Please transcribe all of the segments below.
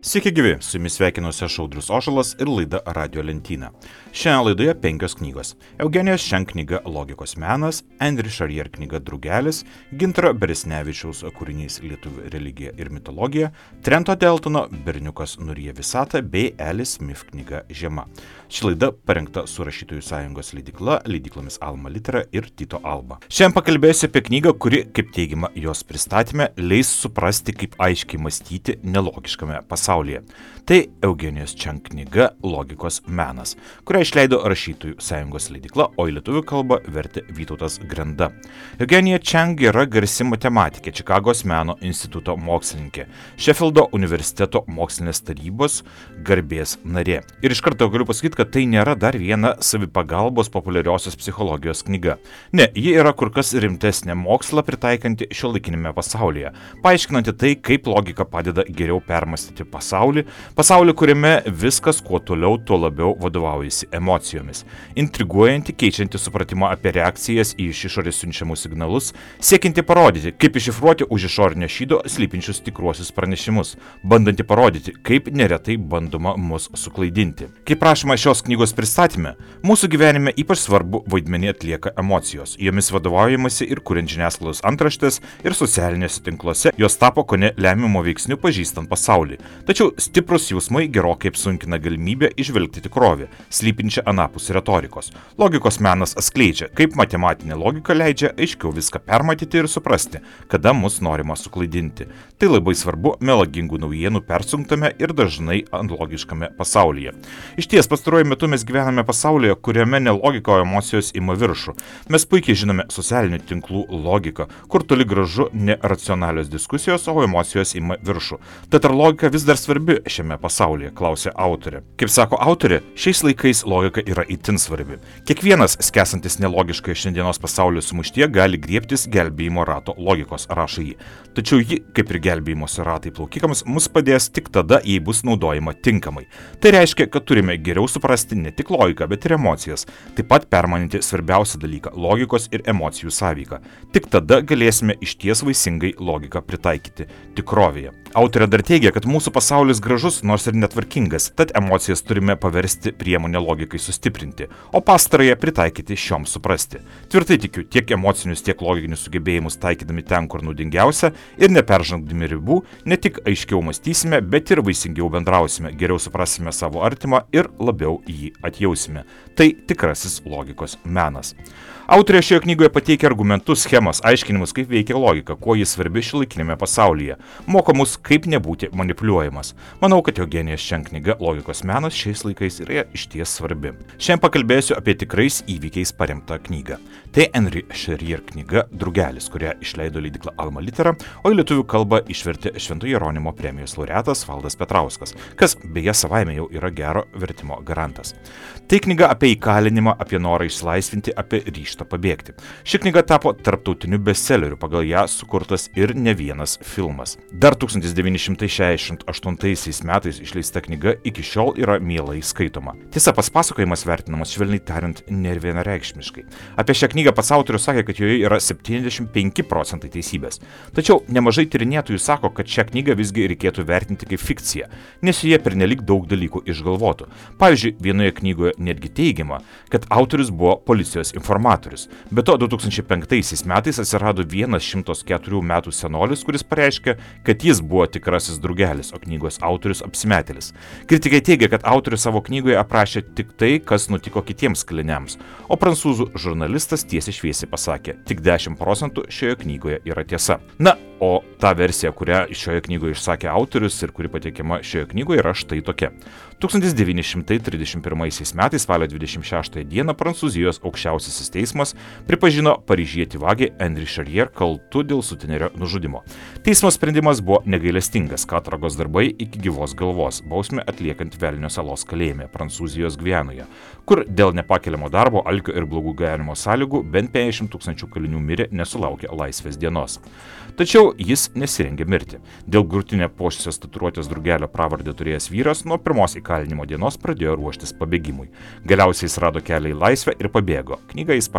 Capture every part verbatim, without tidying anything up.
Sveiki gyvi, su jumis sveikinuosi aš Audrius Ožalas ir laida Radio lentyna. Šiandien laidoje penkios knygos. Eugenijos Čeng knyga Logikos menas, Henri Charrier knyga Drugelis, Gintaro Beresnevičiaus kūrinys Lietuvių religija ir mitologija, Trento Deltono Berniukas nuryja visatą bei Alice Smith knyga Žiema. Ši laida parengta su Rašytojų sąjungos leidykla, leidyklomis Alma Litera ir Tyto Alba. Šiandien pakalbėsiu apie knygą, kuri, kaip teigiama jos pristatyme, leis suprasti, kaip aiškiai mąstyti nelogiškame pasaulyje. Tai Eugenijos Čeng knyga Logikos menas, kurią išleido Rašytojų sąjungos leidykla, o į lietuvių kalbą vertė Vytautas Grenda. Eugenija Čeng yra garsi matematikė, Čikagos meno instituto mokslininkė, Šefildo universiteto mokslinės tarybos garbės narė. Ir iš karto galiu pasakyti, kad tai nėra dar viena savipagalbos populiariosios psichologijos knyga. Ne, ji yra kur kas rimtesnė mokslą pritaikanti šiuolaikinėme pasaulyje, paaiškinanti tai, kaip logika padeda geriau permąstyti pasaulį, pasaulį, kuriame viskas kuo toliau, tuo labiau vadovaujasi emocijomis. Intriguojanti, keičianti supratimą apie reakcijas į iš išorės siunčiamus signalus, siekianti parodyti, kaip iššifruoti už išorinio šydo slypinčius tikruosius pranešimus, bandanti parodyti, kaip neretai bandoma mus suklaidinti. Kaip prašoma šios knygos pristatyme, mūsų gyvenime ypač svarbu vaidmenį atlieka emocijos. Jomis vadovaujamasi ir kuriant žiniasklaidos antraštės ir socialinėse tinkluose, jos tapo kone lemiamo veiksniu pažįstant pasaulį. Tačiau stiprus jausmai gerokai apsunkina galimybę išvelgti tikrovę, slypinčią anapus retorikos. Logikos menas atskleidžia, kaip matematinė logika leidžia aiškiau viską permatyti ir suprasti, kada mus norima suklaidinti. Tai labai svarbu melagingų naujienų persunktame ir dažnai analogiškame pasaulyje. Iš ties, pastaruoju metu mes gyvename pasaulyje, kuriame ne logika, o emocijos ima viršų. Mes puikiai žinome socialinių tinklų logiką, kur toli gražu ne racionalios diskusijos, o emocijos ima viršų. Tad ar logika vis dar svarbi šiame pasaulyje, klausė autorė. Kaip sako autorė, šiais laikais logika yra itin svarbi. Kiekvienas skęsantis nelogiškai šiandienos pasaulio sumuštyje gali griebtis gelbėjimo rato logikos, rašo ji. Tačiau ji, kaip ir gelbėjimosi ratai plaukikams, mus padės tik tada, jei bus naudojama tinkamai. Tai reiškia, kad turime geriau suprasti ne tik logiką, bet ir emocijas, taip pat permaninti svarbiausią dalyką - logikos ir emocijų sąveiką. Tik tada galėsime išties vaisingai logiką pritaikyti tikrovėje. Autorė dar teigia, kad mūsų pasaulis gražus, nors ir netvarkingas, tad emocijas turime paversti priemonę logikai sustiprinti, o pastarąją pritaikyti šioms suprasti. Tvirtai tikiu, tiek emocinius, tiek loginius sugebėjimus taikydami ten, kur naudingiausia ir neperžengdami ribų, ne tik aiškiau mąstysime, bet ir vaisingiau bendrausime, geriau suprasime savo artimą ir labiau jį atjausime. Tai tikrasis logikos menas. Autorė šioje knygoje pateikia argumentus, schemas, aiškinimus, kaip veikia logika, kuo jis svarbi šiuolaikinėme pasaulyje, moko mus, kaip nebūti manipuliuojamas. Manau, kad Eugenijos Čeng knyga Logikos menas šiais laikais yra išties svarbi. Šiandien pakalbėsiu apie tikrais įvykiais paremtą knygą. Tai Henri Charrier knyga Drugelis, kurią išleido leidykla Alma Litera, o į lietuvių kalbą išvertė Švento Jeronimo premijos laureatas Valdas Petrauskas, kas beje savaime jau yra gero vertimo garantas. Tai knyga apie įkalinimą, apie norą išsilaisvinti, apie ryžtą pabėgti. Ši knyga tapo tarptautiniu bestselleriu, pagal ją sukurtas ir ne vienas filmas. Dar tūkstantis devyni šimtai šešiasdešimt aštuntaisiais metais išleista knyga iki šiol yra mielai skaitoma. Tiesa, pats pasakojimas vertinamas švelniai tariant nevienareikšmiškai. Apie šią knygą pats autorius sakė, kad joje yra septyniasdešimt penki procentai teisybės. Tačiau nemažai tyrinėtojų sako, kad šią knygą visgi reikėtų vertinti kaip fikciją, nes joje pernelyg daug dalykų išgalvotų. Pavyzdžiui, vienoje knygoje netgi teigiama, kad autorius buvo policijos informatorius. Be to, du tūkstančiai penktaisiais metais atsirado vienas šimtas keturių metų senolis, kuris pareiškė, kad jis buvo tikrasis drugelis, o knygos autorius apsimetėlis. Kritikai teigia, kad autorius savo knygoje aprašė tik tai, kas nutiko kitiems kaliniams, o prancūzų žurnalistas tiesiai šviesiai pasakė, tik dešimt procentų šioje knygoje yra tiesa. Na, o ta versija, kurią šioje knygoje išsakė autorius ir kuri pateikiama šioje knygoje, yra štai tokia. tūkstantis devyni šimtai trisdešimt pirmaisiais metais spalio dvidešimt šeštąją dieną Prancūzijos aukščiausiasis teismas pripažino paryžietį vagį Henri Charrier kaltu dėl sutenerio nužudimo. Teismo sprendimas buvo negailestingas, katorgos darbai iki gyvos galvos, bausmę atliekant Velnio salos kalėjime Prancūzijos Gvianoje, kur dėl nepakeliamo darbo, alkio ir blogų gyvenimo sąlygų bent penkiasdešimt tūkstančių kalinių mirė nesulaukę laisvės dienos. Tačiau jis nesirengė mirti. Dėl grūtinę puošusios tatuiruotės drugelio pravardę turėjęs vyras nuo pirmos įkalinimo dienos pradėjo ruoštis pabėgimui. Galiausiai jis rado kelią į laisvę ir pabėgo. Knygą jis parašė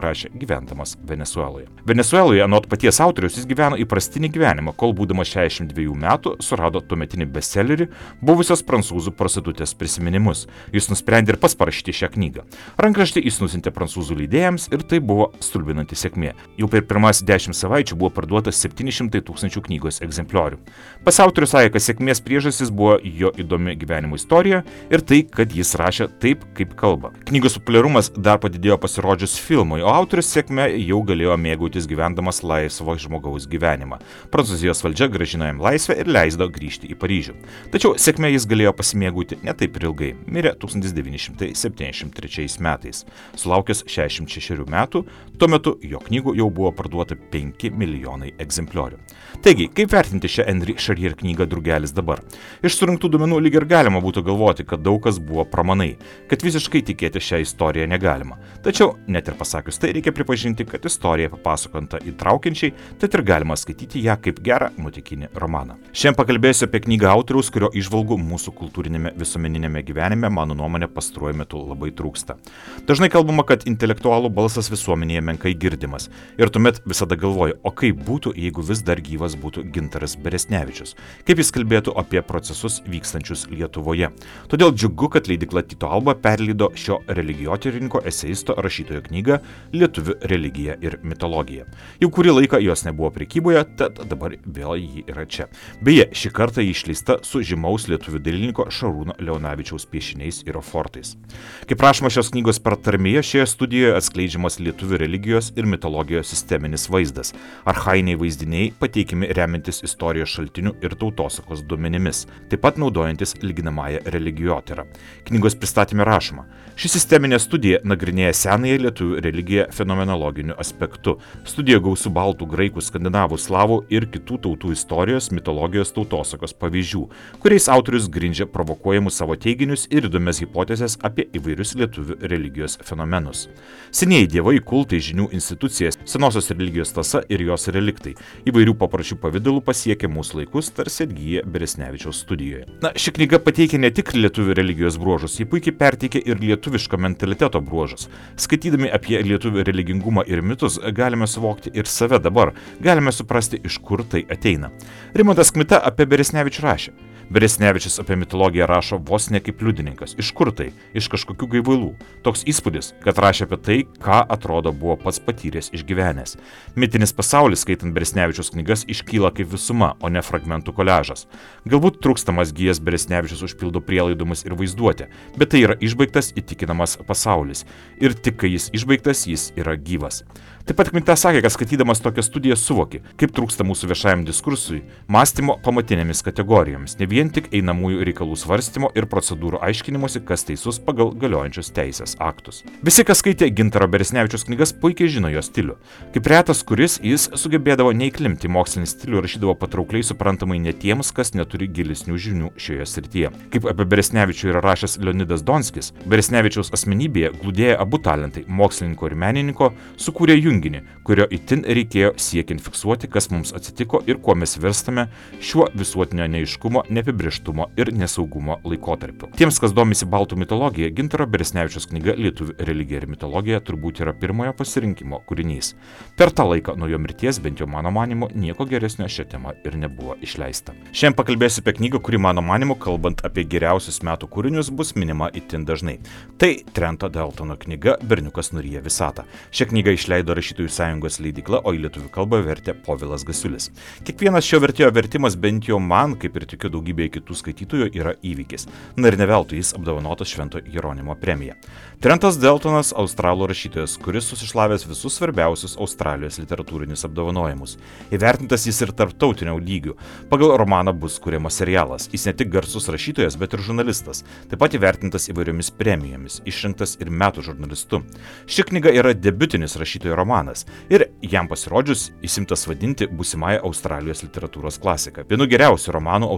parašė gyvendamas Venesueloje. Venesueloje, anot paties autoriaus, jis gyveno įprastinį gyvenimą, kol būdamas šešiasdešimt dviejų metų surado tuometinį bestsellerį buvusios prancūzų prostitutės prisiminimus. Jis nusprendė ir pats parašyti šią knygą. Rankraštį jis nusintė prancūzų leidėjams ir tai buvo stulbinanti sėkmė. Jau per pirmas dešimt savaičių buvo parduota septyni šimtai tūkstančių knygos egzempliorių. Pats autorius sakė, kad sėkmės priežastis buvo jo įdomi gyvenimo istorija ir tai, kad jis rašė taip, kaip kalba. Knygos populiarumas dar padidėjo pasirodžius filmui, o autorius sėkme jau galėjo mėgautis gyvendamas laisvo žmogaus gyvenimą. Prancūzijos valdžia grąžino jam laisvę ir leido grįžti į Paryžių. Tačiau sėkme jis galėjo pasimėgauti ne taip ir ilgai. Mirė tūkstantis devyni šimtai septyniasdešimt trečiais metais. Sulaukęs šešiasdešimt šešerių metų, tuo metu jo knygų jau buvo parduota penki milijonai egzempliorių. Taigi, kaip vertinti šią Henri Charrier knygą Drugelis dabar? Iš surinktų duomenų lyg ir galima būtų galvoti, kad daug kas buvo pramanai, kad visiškai tikėti šią istoriją negalima. Tačiau, net ir pasakius tai, reikia pripažinti, kad istorija papasakota įtraukiančiai, tad ir galima skaityti ją kaip gerą nuotykinį romaną. Šiandien pakalbėsiu apie knygą autoriaus, kurio įžvalgų mūsų kultūrinėme visuomeninėme gyvenime, mano nuomonė, pastaruoju metu labai trūksta. Dažnai kalbama, kad intelektualų balsas visuomenėje menkai girdimas. Ir tuomet visada galvoju, o kaip būtų, jeigu vis dar gyvas būtų Gintaras Beresnevičius, kaip jis kalbėtų apie procesus vykstančius Lietuvoje. Todėl džiugu, kad leidykla Tyto Alba perleido šio religijotyrininko eseisto rašytojo knygą Lietuvių religija ir mitologija. Jau kurį laiką jos nebuvo prekyboje, tad dabar vėl ji yra čia. Beje, šį kartą ji išleista su žymaus lietuvių dailininko Šarūno Leonavičiaus piešiniais ir ofortais. Kaip rašoma šios knygos pratarmėje, šioje studijoje atskleidžiamas lietuvių religijos ir mitologijos sisteminis vaizdas. Archainiai vaizdiniai pateikiami remiantis istorijos šaltinių ir tautosakos duomenimis, taip pat naudojantis lyginamąją religijotyrą. Knygos pristatyme rašoma: ši sisteminė studija nagrinėja senąją lietuvių religiją fenomenologiniu aspektu. Studija gausu baltų, graikų, skandinavų, slavų ir kitų tautų istorijos, mitologijos, tautosakos pavyzdžių, kuriais autorius grindžia provokuojamus savo teiginius ir įdomias hipotezes apie įvairius lietuvių religijos fenomenus. Senieji dievai, kultai, žinių institucijas, senosios religijos tąsa ir jos reliktai įvairių papročių pavydalų pasiekė mūsų laikus, tarsi atgyja Beresnevičiaus studijoje. Na, ši knyga pateikia ne tik lietuvių religijos bruožus, ji puikiai perteikia ir lietuviško mentaliteto bruožus. Skaitydami apie lietuvių religingumą ir mitus, galime suvokti ir save dabar, galime suprasti, iš kur tai ateina. Rimantas Kmita apie Beresnevičių rašė: Beresnevičius apie mitologiją rašo vos ne kaip liudininkas. Iš kur tai? Iš kažkokių gaivalų. Toks įspūdis, kad rašė apie tai, ką atrodo buvo pats patyręs išgyvenęs. Mitinis pasaulis, skaitant Beresnevičiaus knygas, iškyla kaip visuma, o ne fragmentų koliažas. Galbūt trūkstamas gijas Beresnevičius užpildo prielaidomis ir vaizduotę, bet tai yra išbaigtas įtikinamas pasaulis. Ir tik kai jis išbaigtas, jis yra gyvas. Taip pat Kmita sakė, kad skaitydamas tokią studiją suvoki, kaip trūksta mūsų viešajam diskursui mąstymo pamatinėmis kategorijomis, ne vien tik einamųjų reikalų svarstymo ir procedūrų aiškinimuose, kas teisus pagal galiojančius teisės aktus. Visi, kas skaitė Gintaro Beresnevičiaus knygas, puikiai žino jo stilių. Kaip retas kuris, jis sugebėdavo neįklimpti mokslinį stilių ir rašydavo patraukliai suprantamai ne tiems, kas neturi gilesnių žinių šioje srityje. Kaip apie Beresnevičių yra rašęs Leonidas Donskis, Beresnevičiaus asmenybėje glūdėjo abu talentai - mokslininko ir menininko, sukūrė junginį, kurio itin reikėjo siekiant fiksuoti, kas mums atsitiko ir kuo mes virstame šiuo visuotinio neaiškumo, neapibrėžtumo ir nesaugumo laikotarpiu. Tiems, kas domisi baltų mitologija, Gintaro Beresnevičiaus knyga Lietuvių religija ir mitologija turbūt yra pirmojo pasirinkimo kūrinys. Per tą laiką nuo jo mirties, bent jau mano manimu, nieko geresnio šią temą ir nebuvo išleista. Šiandien pakalbėsiu apie knygą, kuri mano manimu, kalbant apie geriausius metų kūrinius, bus minima itin dažnai. Tai Trento Daltono knyga Berniukas nuryja visatą. Šią knygą išleido Rašytojų sąjungos leidykla, o į lietuvių kalbą vertė Povilas Gasiulis. Kiekvienas šio vertėjo vertimas, bent jau man, kaip ir tikiu daugybėje kitų skaitytojų, yra įvykis. Na ir ne veltui jis apdovanotas Švento Jeronimo premija. Trentas Daltonas - australų rašytojas, kuris susišlavęs visus svarbiausius Australijos literatūrinius apdovanojimus. Įvertintas jis ir tarptautiniu lygiu. Pagal romaną bus kuriamas serialas. Jis ne tik garsus rašytojas, bet ir žurnalistas. Taip pat įvertintas įvairiomis premijomis, išrinktas ir metų žurnalistu. Ši knyga yra debiutinis rašytojo romanas ir jam pasirodžius įsimtas vadinti būsimąją Australijos literatūros klasiką. Vienu geriausių romanų australų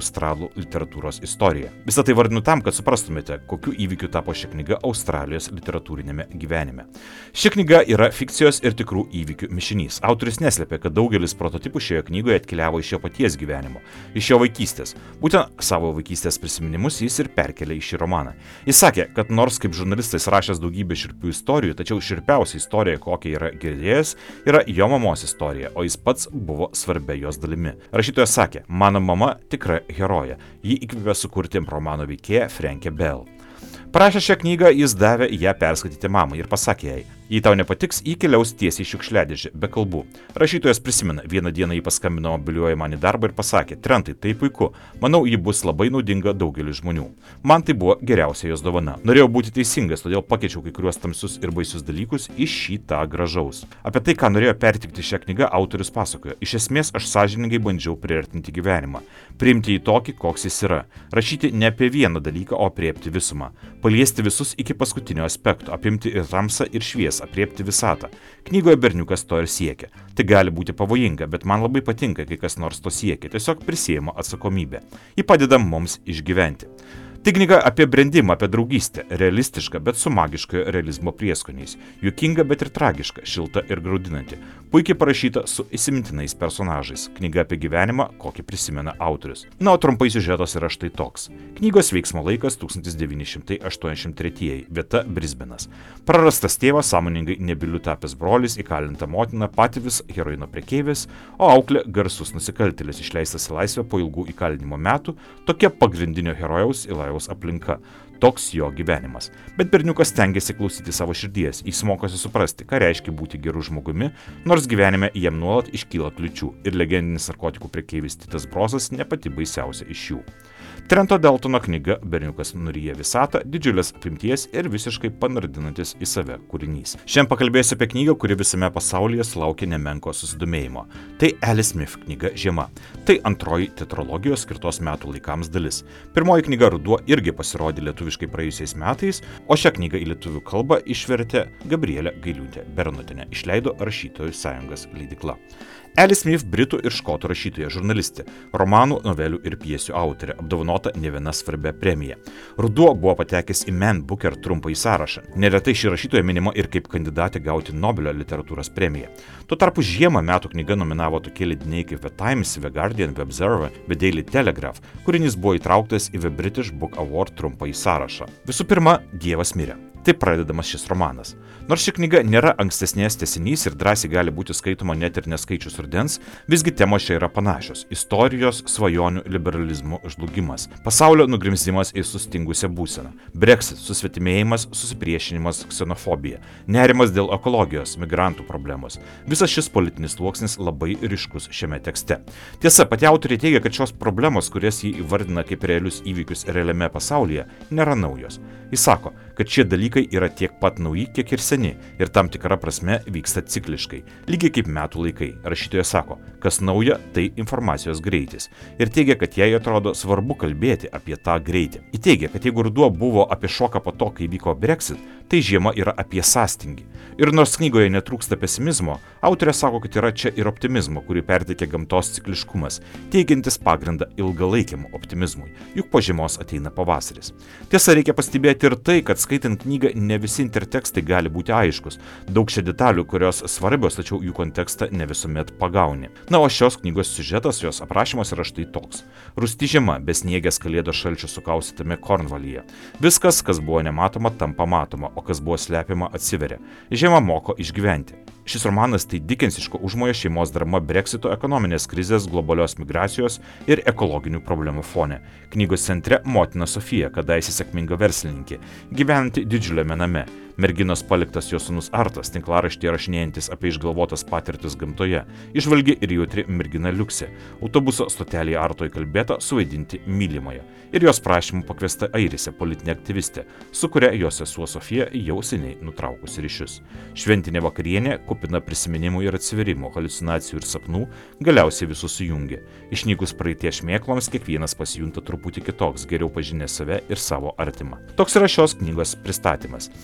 metų literatūros istoriją. Visą tai vardinu tam, kad suprastumėte, kokiu įvykiu tapo ši knyga Australijos literatūrinėme gyvenime. Ši knyga yra fikcijos ir tikrų įvykių mišinys. Autorius neslėpė, kad daugelis prototipų šioje knygoje atkeliavo iš jo paties gyvenimo, iš jo vaikystės. Būtent savo vaikystės prisiminimus jis ir perkelė į šį romaną. Jis sakė, kad nors kaip žurnalistas rašęs daugybę šiurpių istorijų, tačiau šiurpiausia istorija, kokią yra girdėjęs, yra jo mamos istorija, o jis pats buvo svarbia jos dalimi. Rašytojas sakė, mano mama tikra herojė, ji įkvėpė sukurti romano veikėją Frankę Bell. Parašęs šią knygą, jis davė ją perskaityti mamai ir pasakė jai, jei tau nepatiks, jį keliaus tiesiai į šiukšliadėžę, be kalbų. Rašytojas prisimena, vieną dieną jį paskambino mobiliuoju man į darbą ir pasakė, Trentai, tai puiku, manau, ji bus labai naudinga daugeliu žmonių. Man tai buvo geriausia jos dovana. Norėjau būti teisingas, todėl pakeičiau kai kuriuos tamsius ir baisius dalykus į šį tą gražaus. Apie tai, ką norėjo pertikti šią knygą, autorius pasakojo. Iš esmės, aš sąžiningai bandžiau priartinti gyvenimą, priimti jį tokį, koks jis yra, rašyti ne apie vieną dalyką, o apriepti visumą, paliesti visus iki paskutinio aspekto, apimti ir tamsą ir šviesą, apriepti visatą. Knygoje berniukas to ir siekia. Tai gali būti pavojinga, bet man labai patinka, kai kas nors to siekia, tiesiog prisiima atsakomybę. Ji padeda mums išgyventi. Tai knyga apie brendimą, apie draugystę, realistiška, bet su magiškojo realizmo prieskoniais, juokinga, bet ir tragiška, šilta ir graudinanti, puikiai parašyta su įsimintinais personažais, knyga apie gyvenimą, kokį prisimena autorius. Na, o trumpai siužetas yra štai toks. Knygos veiksmo laikas tūkstantis devyni šimtai aštuoniasdešimt tretieji, vieta Brisbenas. Prarastas tėvas, sąmoningai nebyliu tapęs brolis, įkalinta motina, patėvis heroino prekeivis, o auklė garsus nusikaltėlis išleistas į laisvę po ilgų įkalinimo metų, tokia pagrindinio herojaus Ilajaus aplinka. Toks jo gyvenimas. Bet berniukas stengiasi klausyti savo širdies, jis mokosi suprasti, ką reiškia būti geru žmogumi, nors gyvenime jam nuolat iškyla kliučių ir legendinis narkotikų prekeivis Titas Brosas ne pati baisiausia iš jų. Trento Daltono knyga Berniukas nuryja visatą, didžiulės apimties ir visiškai panardinantis į save kūrinys. Šiandien pakalbėsiu apie knygą, kuri visame pasaulyje sulaukė nemenko susidomėjimo. Tai Alice Smith knyga Žiema. Tai antroji tetralogijos skirtos metų laikams dalis. Pirmoji knyga Ruduo irgi pasirodė lietuviškai praėjusiais metais, o šią knygą į lietuvių kalbą išvertė Gabrielė Gailiūtė Bernotienė, išleido Rašytojų sąjungos leidykla. Alice Smith – britų ir škotų rašytoja, žurnalistė, romanų, novelių ir pjesių autorė, apdovanota ne viena svarbia premija. Ruduo buvo patekęs į Man Booker trumpąjį sąrašą. Neretai ši rašytoja minima ir kaip kandidatė gauti Nobelio literatūros premiją. Tuo tarpu Žiemą metų knyga nominavo tokie leidiniai kaip The Times, The Guardian, The Observer, The Daily Telegraph, kūrinys buvo įtrauktas į The British Book Award trumpąjį sąrašą. Visų pirma, Dievas mirė. Taip pradedamas šis romanas. Nors ši knyga nėra ankstesnės tęsinys ir drąsiai gali būti skaitoma net ir neskaičius rudens, visgi temos čia yra panašios – istorijos, svajonių, liberalizmo žlugimas, pasaulio nugrimzdimas į sustingusią būseną, Brexit, susvetimėjimas, susipriešinimas, ksenofobija, nerimas dėl ekologijos, migrantų problemos. Visas šis politinis sluoksnis labai ryškus šiame tekste. Tiesa, pati autorė teigia, kad šios problemos, kurias jį įvardina kaip realius įvykius realiame pasaulyje, nėra naujos. Jis sako, kad šie dalykai yra tiek pat nauji, kiek ir seni, ir tam tikra prasme vyksta cikliškai, lygiai kaip metų laikai. Rašytoja sako, kas nauja, tai informacijos greitis. Ir teigia, kad jai atrodo svarbu kalbėti apie tą greitį. Ji teigia, kad jeigu Ruduo buvo apie šoką po to, kai vyko Brexit, tai Žiema yra apie sąstingį. Ir nors knygoje netrūksta pesimizmo, autorė sako, kad yra čia ir optimizmo, kurį perteikia gamtos cikliškumas, teigiantis pagrindą ilgalaikiam optimizmui, juk po žiemos ateina pavasaris. Tiesa, reikia pastebėti ir tai, kad skaitant knygą ne visi intertekstai gali būti aiškus. Daug čia detalių, kurios svarbios, tačiau jų kontekstą ne visuomet pagauni. Na, o šios knygos siužetas, jos aprašymas yra štai toks. Rūsti žiema, besniegės kalėdos šalčio sukaustytame Kornvalyje. Viskas, kas buvo nematoma, tampa matoma, o kas buvo slepiama, atsiveria. Žiema moko išgyventi. Šis romanas tai dikensiško užmojo šeimos drama Brexito, ekonominės krizės, globalios migracijos ir ekologinių problemų fone. Knygos centre motina Sofija, kadaise sėkminga verslininkė, gyvenanti didžiuliame name. Merginos paliktas jos sūnus Artas, tinklaraštyje rašinėjantis apie išgalvotas patirtis gamtoje, išvalgi ir jautri mergina Liuksė, autobuso stotelėje Arto įkalbėta suvaidinti mylimąją. Ir jos prašymų pakviesta Airisė, politinė aktyvistė, su kuria jos sesuo Sofija jau seniai nutraukusi ryšius. Šventinė vakarienė, kupina prisiminimų ir atsiverimo, haliucinacijų ir sapnų, galiausiai visus sujungia. Išnykus praeities šmėkloms, kiekvienas pasijunta truputį kitoks, geriau pažinę save ir savo artimą. Toks yra šios knygos pristatymas. Tikrai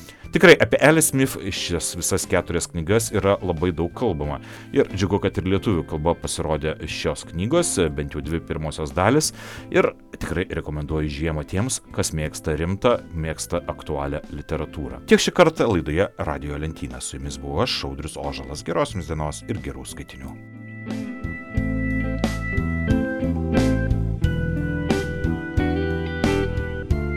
Tikrai apie Alice Smith šias visas keturias knygas yra labai daug kalbama. Ir džiugu, kad ir lietuvių kalba pasirodė šios knygos, bent jau dvi pirmosios dalis. Ir tikrai rekomenduoju žiemą tiems, kas mėgsta rimtą, mėgsta aktualią literatūrą. Tiek šį kartą laidoje Radijo lentyna. Su jumis buvo aš, Audrius Ožalas. Geros jums dienos ir gerų skaitinių.